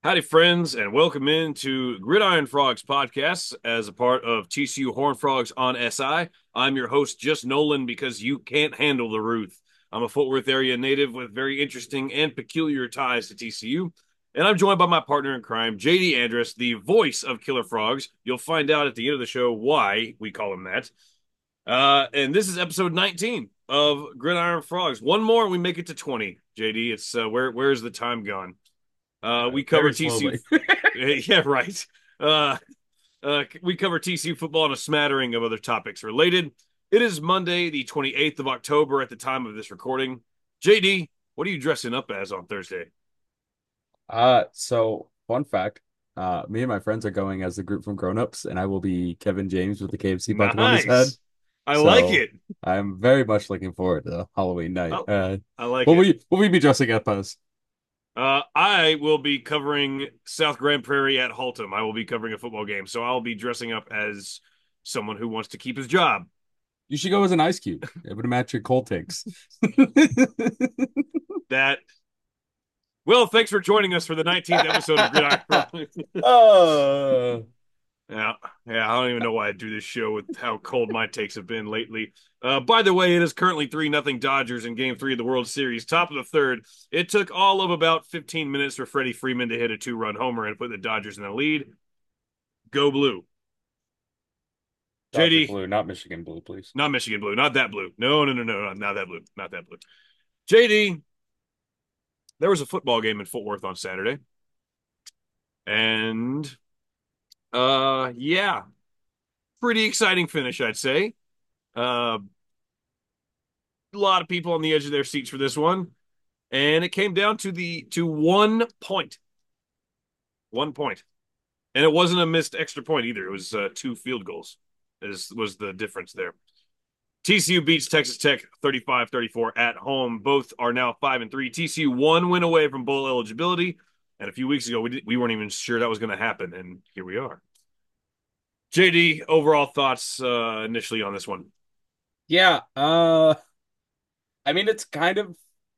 Howdy, friends, and welcome in to Gridiron Frogs podcast as a part of TCU Horned Frogs on SI. I'm your host, Just Nolan, because you can't handle the Ruth. I'm a Fort Worth area native with very interesting and peculiar ties to TCU, and I'm joined by my partner in crime, JD Andrus, the voice of Killer Frogs. You'll find out at the end of the show why we call him that. And this is episode 19 of Gridiron Frogs. One more, and we make it to 20. JD, it's where's the time gone? We cover Very TCU. slowly. Yeah, right. We cover TCU football and a smattering of other topics related. It is Monday, the 28th of October at the time of this recording. JD, what are you dressing up as on Thursday? So fun fact, me and my friends are going as the group from Grown Ups, and I will be Kevin James with the KFC bucket on his head. Nice. I like So it. I'm very much looking forward to Halloween night. I, I like What it. will we be dressing up as? I will be covering South Grand Prairie at Haltom. I will be covering a football game, so I'll be dressing up as someone who wants to keep his job. You should go as an ice cube. It would match your cold takes. That Well, thanks for joining us for the 19th episode of Gridiron. Oh, Yeah, yeah, I don't even know why I do this show with how cold my takes have been lately. By the way, it is currently 3-0 Dodgers in game three of the World Series, top of the third. It took all of about 15 minutes for Freddie Freeman to hit a two-run homer and put the Dodgers in the lead. Go blue. Dodger JD, blue, not Michigan blue, please. not Michigan blue, not that blue. No, no, no, no, not that blue, not that blue. JD, there was a football game in Fort Worth on Saturday. And yeah, pretty exciting finish, I'd say. Uh, a lot of people on the edge of their seats for this one, and it came down to 1 point, 1 point, and it wasn't a missed extra point either. It was two field goals. Was the difference there? TCU beats Texas Tech 35-34 at home. Both are now 5-3. TCU one win away from bowl eligibility, and a few weeks ago we weren't even sure that was going to happen, and here we are. JD, overall thoughts initially on this one? Yeah, I mean it's kind of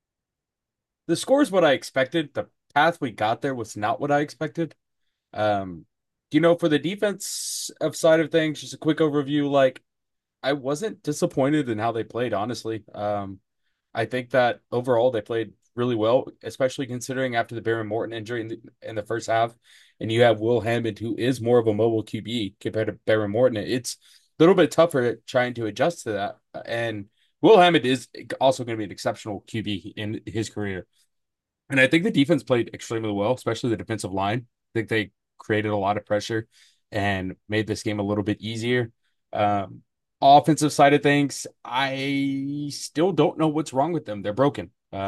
the score is what I expected. The path we got there was not what I expected. Um, for the defense of side of things, just a quick overview. Like, I wasn't disappointed in how they played, honestly. I think that overall they played really well, especially considering after the Baron Morton injury in the first half, and you have Will Hammond, who is more of a mobile QB compared to Baron Morton. It's a little bit tougher trying to adjust to that. And Will Hammond is also going to be an exceptional QB in his career. And I think the defense played extremely well, especially the defensive line. I think they created a lot of pressure and made this game a little bit easier. Um, Offensive side of things, I still don't know what's wrong with them. They're broken.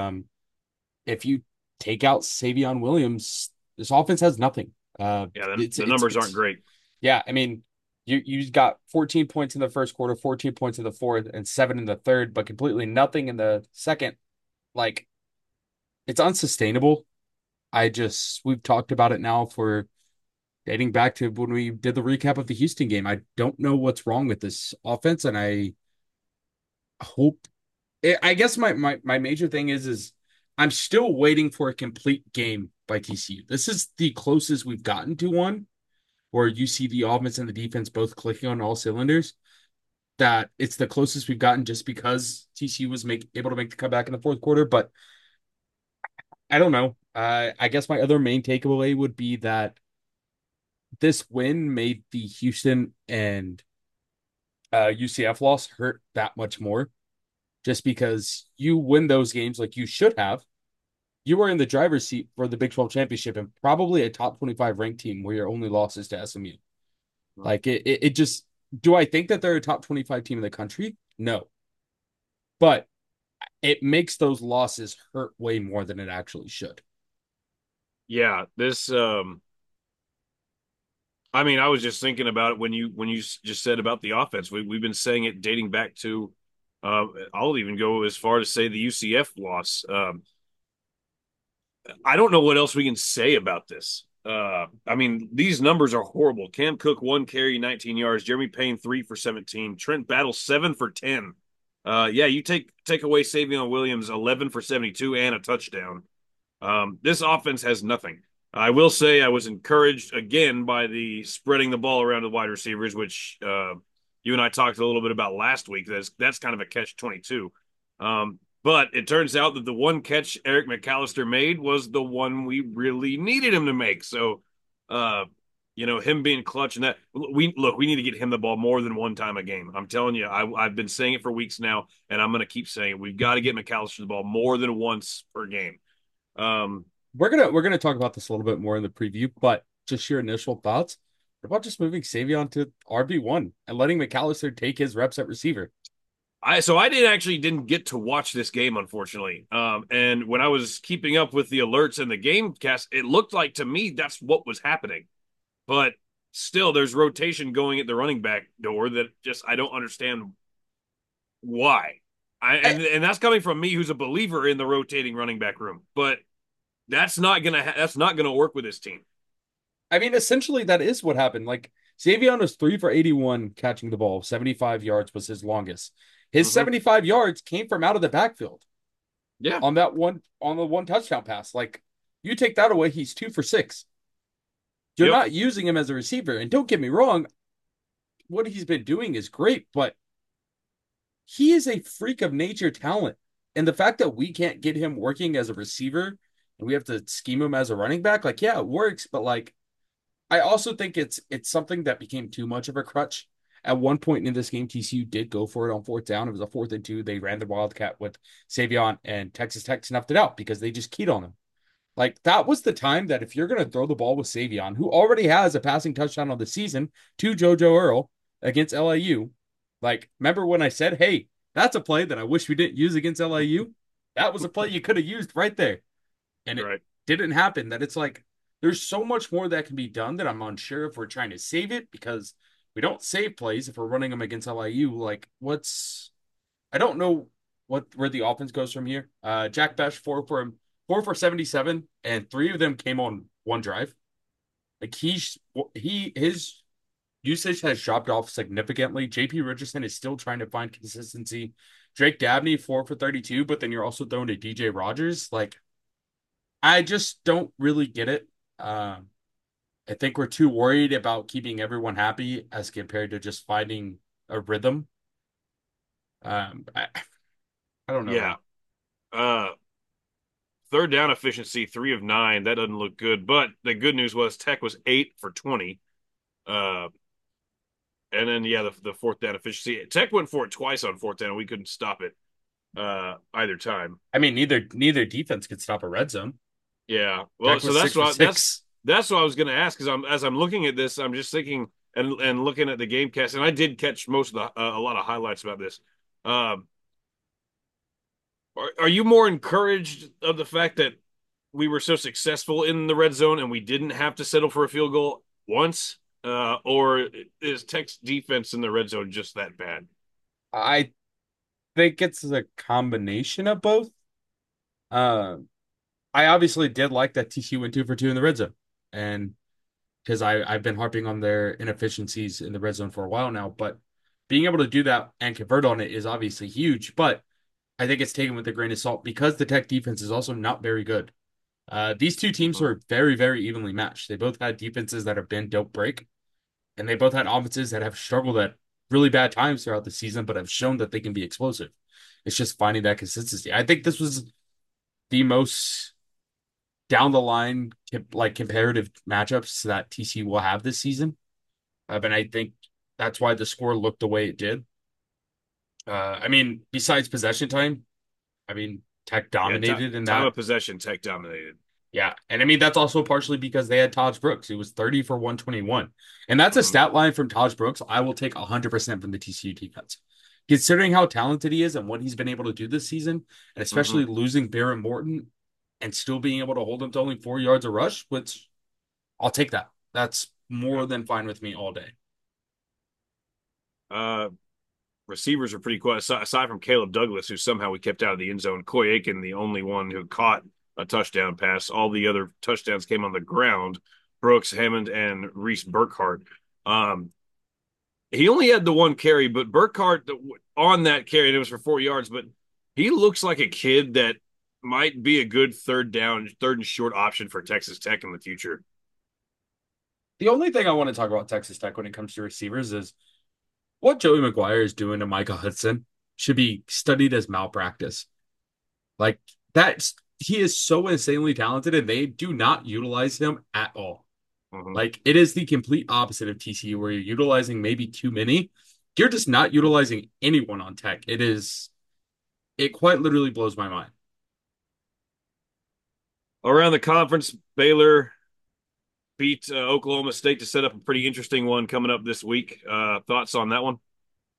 If you take out Savion Williams, this offense has nothing. Yeah, the numbers aren't It's great. yeah. I mean, you got 14 points in the first quarter, 14 points in the fourth, and seven in the third, but completely nothing in the second. Like, it's unsustainable. We've talked about it now for dating back to when we did the recap of the Houston game. I don't know what's wrong with this offense, and I hope. I guess my major thing is I'm still waiting for a complete game by TCU. This is the closest we've gotten to one where you see the offense and the defense both clicking on all cylinders. That it's the closest we've gotten just because TCU was able to make the comeback in the fourth quarter, but I don't know. I guess my other main takeaway would be that this win made the Houston and UCF loss hurt that much more just because you win those games like you should have. You were in the driver's seat for the Big 12 championship and probably a top 25 ranked team where your only loss is to SMU. Like it just, do I think that they're a top 25 team in the country? No. But it makes those losses hurt way more than it actually should. Yeah, this I mean, I was just thinking about it when you just said about the offense. We've been saying it dating back to I'll even go as far to say the UCF loss. I don't know what else we can say about this. I mean, these numbers are horrible. Cam Cook 1 carry, 19 yards. Jeremy Payne 3 for 17. Trent Battle 7 for 10. Yeah, you take away Savion Williams 11 for 72 and a touchdown. This offense has nothing. I will say I was encouraged again by the spreading the ball around to wide receivers, which you and I talked a little bit about last week. That's kind of a catch 22. But it turns out that the one catch Eric McAllister made was the one we really needed him to make. So, uh, him being clutch and that we need to get him the ball more than one time a game. I'm telling you, I've been saying it for weeks now, and I'm going to keep saying it. We've got to get McAllister the ball more than once per game. Um, We're gonna talk about this a little bit more in the preview, but just your initial thoughts. What about just moving Savion to RB1 and letting McAllister take his reps at receiver? I didn't get to watch this game, unfortunately. And when I was keeping up with the alerts and the game cast, it looked like to me that's what was happening. But still, there's rotation going at the running back door that just I don't understand why. I I, and that's coming from me, who's a believer in the rotating running back room. But that's not gonna work with this team. I mean, essentially that is what happened. Like Savion was 3 for 81 catching the ball. 75 yards was his longest. His Mm-hmm. 75 yards came from out of the backfield Yeah, on the one touchdown pass. Like you take that away, he's 2 for 6. You're yep, not using him as a receiver. And don't get me wrong, what he's been doing is great, but he is a freak of nature talent. And the fact that we can't get him working as a receiver and we have to scheme him as a running back, like, yeah, it works, but like I also think it's something that became too much of a crutch. At one point in this game, TCU did go for it on fourth down. It was a 4th and 2. They ran the Wildcat with Savion, and Texas Tech snuffed it out because they just keyed on him. Like that was the time that if you're going to throw the ball with Savion, who already has a passing touchdown on the season to JoJo Earl against LIU, like remember when I said, "Hey, that's a play that I wish we didn't use against LIU." That was a play you could have used right there, and it right. didn't happen. That it's like there's so much more that can be done that I'm unsure if we're trying to save it because we don't save plays if we're running them against LIU. Like what's I don't know where the offense goes from here. Jack Bech 4 for 77, and 3 of them came on one drive. Like his usage has dropped off significantly. JP Richardson is still trying to find consistency. Drake Dabney 4 for 32, but then you're also throwing to DJ Rogers. Like I just don't really get it. I think we're too worried about keeping everyone happy as compared to just finding a rhythm. Um, I, I don't know, Yeah. man. Uh, Third down efficiency, 3 of 9. That doesn't look good. But the good news was Tech was 8 for 20. Uh, and then yeah, the fourth down efficiency. Tech went for it twice on fourth down, and we couldn't stop it either time. I mean, neither defense could stop a red zone. Yeah. Well, Tech so was that's six for what six. that's what I was going to ask. Because as I'm looking at this, I'm just thinking and looking at the game cast, and I did catch most of a lot of highlights about this. Um, are you more encouraged of the fact that we were so successful in the red zone and we didn't have to settle for a field goal once? Or is Tech's defense in the red zone just that bad? I think it's a combination of both. Uh, I obviously did like that TCU went 2 for 2 in the red zone, and because I've been harping on their inefficiencies in the red zone for a while now, but being able to do that and convert on it is obviously huge. But I think it's taken with a grain of salt because the Tech defense is also not very good. These two teams Mhm. were very, very evenly matched. They both had defenses that have been don't break, and they both had offenses that have struggled at really bad times throughout the season, but have shown that they can be explosive. It's just finding that consistency. I think this was the most down the line, like comparative matchups that TC will have this season. And I think that's why the score looked the way it did. I mean, besides possession time, I mean, Tech Yeah, dominated in time that. of possession, Tech dominated. Yeah. And I mean, that's also partially because they had Taj Brooks, who was 30 for 121. And that's a Mhm. stat line from Taj Brooks I will take 100% from the TCU defense. Considering how talented he is and what he's been able to do this season, and especially Mhm. losing Barrett Morton and still being able to hold him to only 4 yards a rush, which I'll take that. That's Yeah. more than fine with me all day. Uh, Receivers are pretty quiet. Aside from Caleb Douglas, who somehow we kept out of the end zone, Coy Aiken, the only one who caught a touchdown pass. All the other touchdowns came on the ground. Brooks, Hammond, and Reese Burkhart. Um, he only had the one carry, but Burkhart on that carry, and it was for 4 yards. But he looks like a kid that might be a good third and short option for Texas Tech in the future. The only thing I want to talk about Texas Tech when it comes to receivers is what Joey McGuire is doing to Micah Hudson should be studied as malpractice. Like that's he is so insanely talented, and they do not utilize him at all. Mhm. Like it is the complete opposite of TCU, where you're utilizing maybe too many. You're just not utilizing anyone on Tech. It quite literally blows my mind. Around the conference, Baylor beat Oklahoma State to set up a pretty interesting one coming up this week. Thoughts on that one?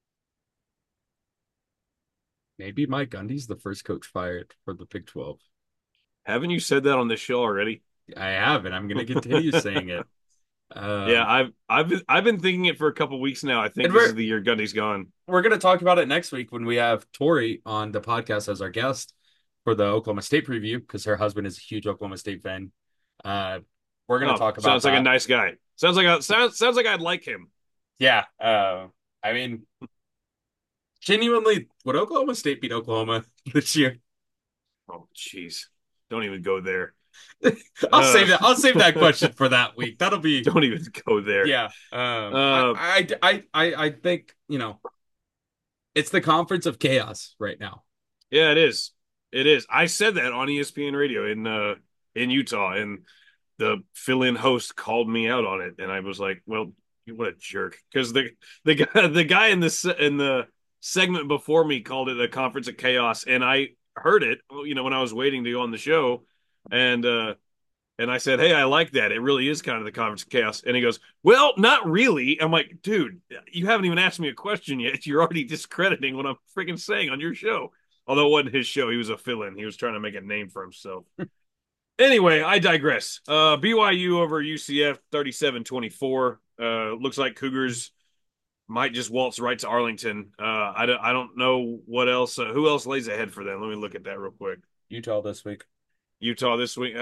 Maybe Mike Gundy's the first coach fired for the Big 12. Haven't you said that on this show already? I have, and I'm going to continue saying it. Yeah, Um, I've been thinking it for a couple weeks now. I think and this is the year Gundy's gone. we're going to talk about it next week when we have Tori on the podcast as our guest for the Oklahoma State preview because her husband is a huge Oklahoma State fan. Uh, we're going to Oh, talk about sounds like a that. nice guy. Sounds like I'd like him. Yeah. I mean, genuinely, would Oklahoma State beat Oklahoma this year? Oh, jeez, don't even go there. I'll save Uh, that. I'll save that question for that week. That'll be don't even go there. yeah. Uh, I think it's the conference of chaos right now. yeah, it is. It is. I said that on ESPN radio in Utah, and the fill-in host called me out on it, and I was like, "Well, what a jerk!" Because the guy in the segment before me called it a conference of chaos, and I heard it, when I was waiting to go on the show, and I said, "Hey, I like that. It really is kind of the conference of chaos." And he goes, "Well, not really." I'm like, "Dude, you haven't even asked me a question yet. You're already discrediting what I'm freaking saying on your show." Although it wasn't his show, he was a fill-in. He was trying to make a name for himself. Anyway, I digress. BYU over UCF 37-24. Looks like Cougars might just waltz right to Arlington. I don't know what else. Who else lays ahead for them? Let me look at that real quick. Utah this week. Utah this week.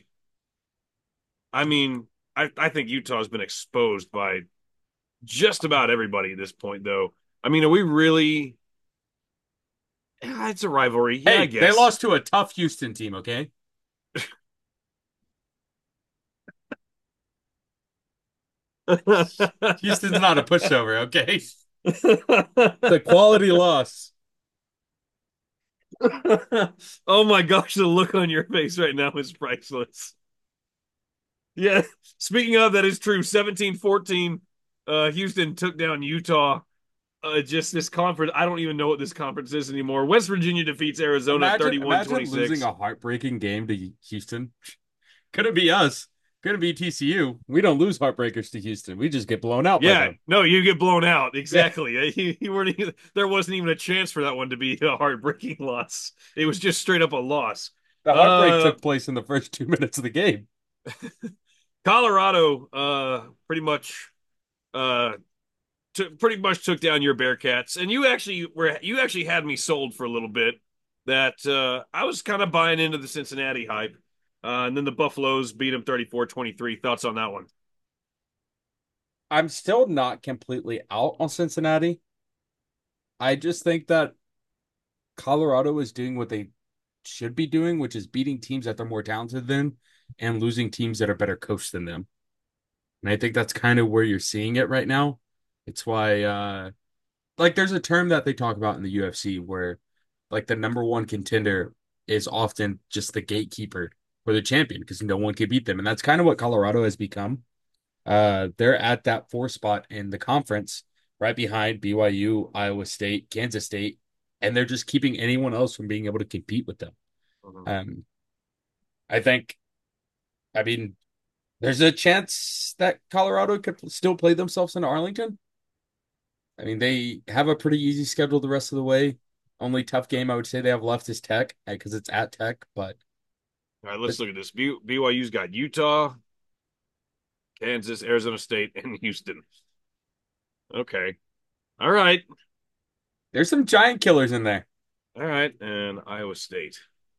I mean, I think Utah's been exposed by just about everybody at this point, though. I mean, are we really? Yeah, it's a rivalry. Yeah, I Hey, they guess. lost to a tough Houston team. Okay, Houston's not a pushover. Okay, the quality loss. Oh my gosh, the look on your face right now is priceless. Yeah, speaking of, that is true. 17-14, Houston took down Utah. Just this conference, I don't even know what this conference is anymore. West Virginia defeats Arizona Imagine losing 31-26. a heartbreaking game to Houston. Could it be us? Could it be TCU? We don't lose heartbreakers to Houston. We just get blown out by Yeah, them. no, you get blown out. Yeah, Exactly. There wasn't even a chance for that one to be a heartbreaking loss. It was just straight up a loss. the heartbreak Uh, took place in the first 2 minutes of the game. Colorado, uh, pretty much took down your Bearcats, and you actually had me sold for a little bit that I was kind of buying into the Cincinnati hype, and then the Buffaloes beat them 34-23. Thoughts on that one? I'm still not completely out on Cincinnati. I just think that Colorado is doing what they should be doing, which is beating teams that they're more talented than and losing teams that are better coached than them. And I think that's kind of where you're seeing it right now. It's why like there's a term that they talk about in the UFC where like the number one contender is often just the gatekeeper or the champion because no one can beat them. And that's kind of what Colorado has become. They're at that 4 spot in the conference, right behind BYU, Iowa State, Kansas State, and they're just keeping anyone else from being able to compete with them. Mhm. Um, I think, I mean, there's a chance that Colorado could still play themselves into Arlington. I mean, they have a pretty easy schedule the rest of the way. Only tough game I would say they have left is Tech because it's at Tech, but All right, let's look at this. BYU's got Utah, Kansas, Arizona State, and Houston. Okay. All right. there's some giant killers in there. All right. And Iowa State.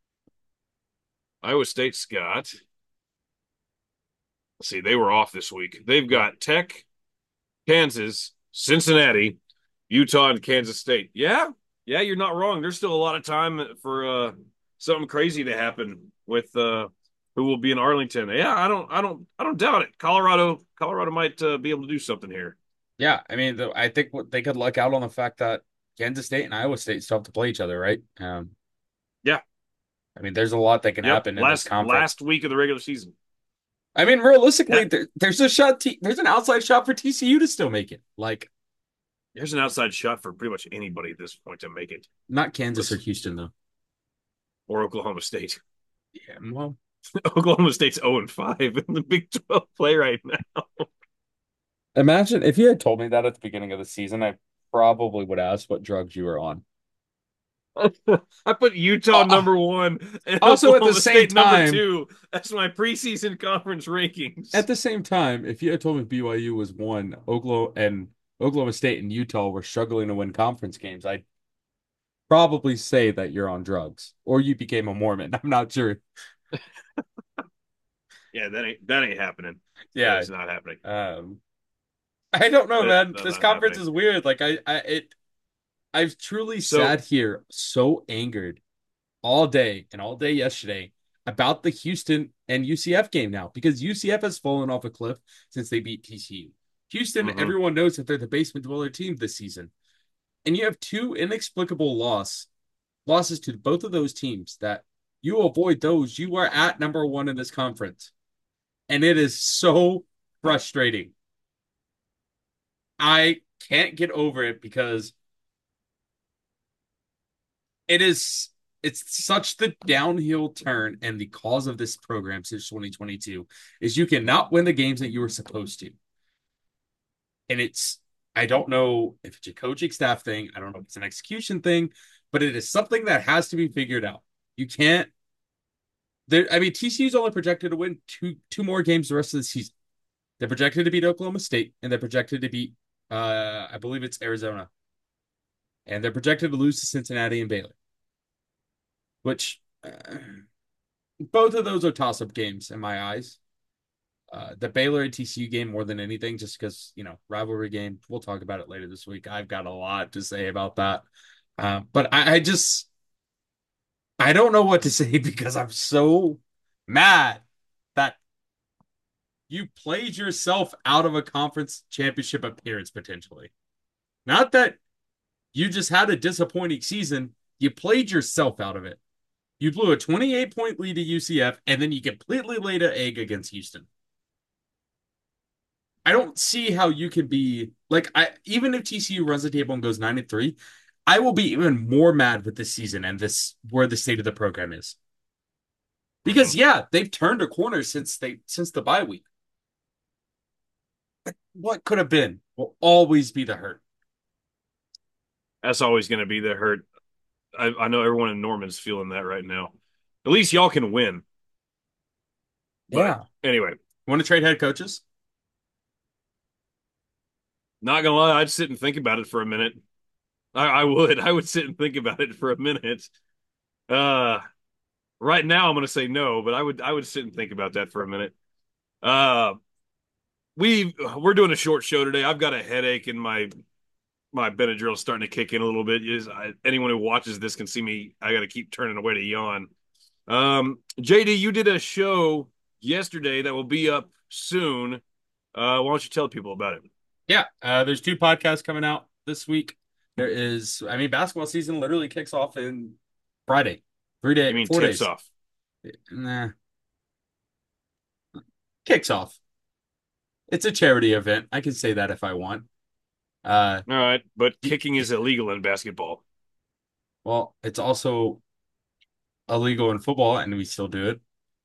Iowa State's got, let's see, they were off this week. They've Yeah. got Tech, Kansas, Cincinnati, Utah, and Kansas State. Yeah. Yeah, you're not wrong. There's still a lot of time for something crazy to happen with who will be in Arlington. Yeah, I don't doubt it. Colorado might be able to do something here. Yeah, I mean, I think what they could luck out on the fact that Kansas State and Iowa State still have to play each other, right? Yeah. I mean, there's a lot that can Yep. happen in this conference. Last week of the regular season. I mean, realistically, That there's a shot. There's an outside shot for TCU to still make it. Like, There's an outside shot for pretty much anybody at this point to make it. not Kansas or Let's Houston though. or Oklahoma State. Yeah, well, Oklahoma State's 0-5 in the Big 12 play right now. imagine if you had told me that at the beginning of the season, I probably would ask what drugs you were on. I put Utah Uh, number one and Also, at the Oklahoma same State number time, two. That's my preseason conference at rankings. the same time, if you had told me BYU was one, Oklahoma State and Utah were struggling to win conference games, I'd probably say that you're on drugs or you became a Mormon. I'm not sure. Yeah, that ain't happening. That Yeah. is not happening. Um, I don't know, man. That's This not conference happening. is weird. I've truly So sat here so angered all day and all day yesterday about the Houston and UCF game now because UCF has fallen off a cliff since they beat TCU. Houston, mhm. everyone knows that they're the basement dweller team this season. And you have two inexplicable losses to both of those teams that you avoid those. You are at number one in this conference. And it is so frustrating. I can't get over it because it is it's such the downhill turn and the cause of this program since 2022 is you cannot win the games that you were supposed to. And I don't know if it's a coaching staff thing, I don't know if it's an execution thing, but it is something that has to be figured out. You can't I mean TCU's only projected to win two more games the rest of the season. They're projected to beat Oklahoma State and they're projected to beat I believe it's Arizona. And they're projected to lose to Cincinnati and Baylor, which both of those are toss-up games in my eyes. The Baylor and TCU game more than anything, just because rivalry game. We'll talk about it later this week. I've got a lot to say about that, but I don't know what to say because I'm so mad that you played yourself out of a conference championship appearance potentially. Not that you just had a disappointing season. You played yourself out of it. You blew a 28-point lead to UCF, and then you completely laid an egg against Houston. I don't see how you can be like I even if TCU runs the table and goes 9-3, I will be even more mad with this season and this where the state of the program is. Because Mhm. yeah, they've turned a corner since the bye week. What could have been will always be the hurt. That's always going to be the hurt. I know everyone in Norman's feeling that right now. At least y'all can win. But Yeah. anyway, Want to trade head coaches? not gonna lie, I'd sit and think about it for a minute. I would sit and think about it for a minute. Uh, right now I'm gonna say no, but I would sit and think about that for a minute. Uh, we're doing a short show today. I've got a headache and my Benadryl's starting to kick in a little bit. Anyone who watches this can see me. I got to keep turning away to yawn. JD, you did a show yesterday that will be up soon. Why don't you tell people about it? Yeah. There's two podcasts coming out this week. I mean, basketball season literally kicks off in Friday. You mean 4 tips days. off? Nah, kicks off. It's a charity event. I can say that if I want. Uh, All right, but kicking is illegal in basketball. well, it's also illegal in football, and we still do it.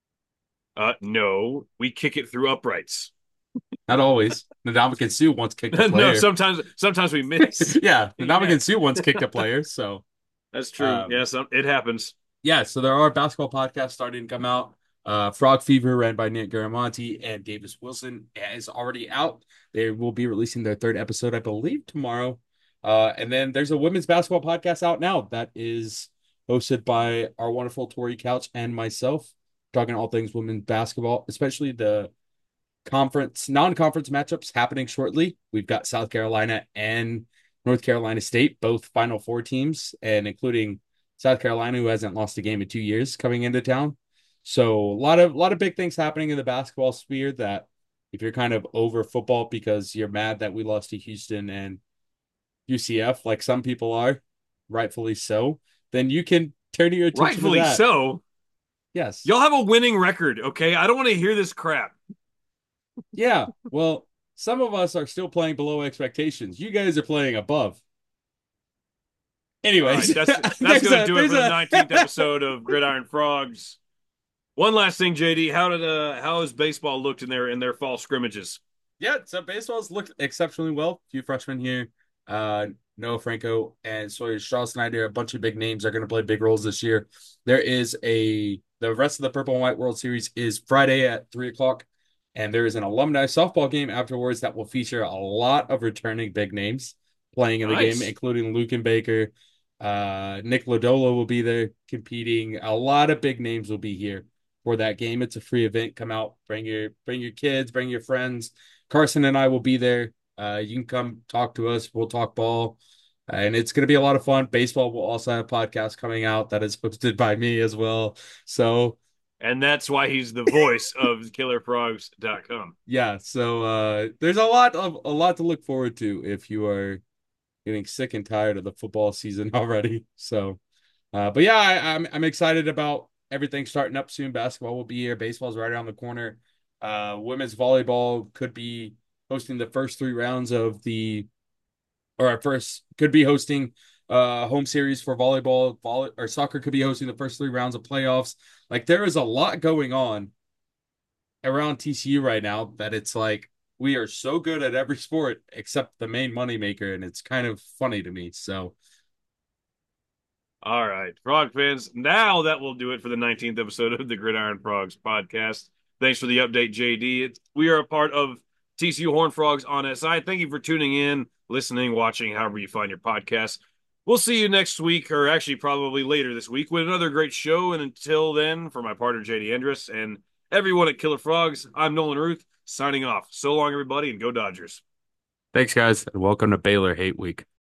No, we kick it through uprights. Not always. Ndamukong Suh once kicked a No, player. sometimes we miss. Yeah, Yeah, Ndamukong Suh once kicked a player. So, that's true. um, Yes, it happens. yeah. So there are basketball podcasts starting to come out. Frog Fever, ran by Nick Garamonte and Davis Wilson, is already out. They will be releasing their third episode, I believe, tomorrow. And then there's a women's basketball podcast out now that is hosted by our wonderful Tori Couch and myself, talking all things women's basketball, especially the non-conference matchups happening shortly. We've got South Carolina and North Carolina State, both Final Four teams, and including South Carolina, who hasn't lost a game in 2 years, coming into town. So a lot of big things happening in the basketball sphere that if you're kind of over football because you're mad that we lost to Houston and UCF, like some people are, rightfully so, then you can turn your attention to Rightfully that. so. Yes. Y'all have a winning record, okay? I don't want to hear this crap. Yeah. Well, some of us are still playing below expectations. You guys are playing above. All right, Anyways, that's there's gonna a do it there's for the a 19th episode of Gridiron Frogs. One last thing, JD, how has baseball looked in their fall scrimmages? yeah, so baseball's looked exceptionally well. A few freshmen here. Uh Noah Franco and Sawyer Strauss-Snyder, a bunch of big names are going to play big roles this year. The rest of the Purple and White World Series is Friday at 3 o'clock, and there is an alumni softball game afterwards that will feature a lot of returning big names playing in the game, Nice. including Luke Baker. Nick Lodolo will be there competing. A lot of big names will be here for that game. It's a free event. Come out, bring your kids, bring your friends. Carson and I will be there. You can come talk to us. We'll talk ball. And it's going to be a lot of fun. Baseball will also have a podcast coming out that is hosted by me as well. So, And that's why he's the voice of killerfrogs.com. yeah, so there's a lot to look forward to if you are getting sick and tired of the football season already. So, but yeah, I'm excited about everything starting up soon. Basketball will be here. Baseball's right around the corner. Women's volleyball could be hosting the first three rounds of the, or our first could be hosting home series for or soccer could be hosting the first three rounds of playoffs. Like there is a lot going on around TCU right now that it's like we are so good at every sport except the main moneymaker, and it's kind of funny to me. So All right, Frog fans. Now that will do it for the 19th episode of the Gridiron Frogs podcast. Thanks for the update, JD. We are a part of TCU Horn Frogs on SI. Thank you for tuning in, listening, watching, however you find your podcast. We'll see you next week, or actually probably later this week, with another great show. And until then, for my partner, JD Endress, and everyone at Killer Frogs, I'm Nolan Ruth, signing off. So long, everybody, and go Dodgers. thanks, guys, and welcome to Baylor Hate Week.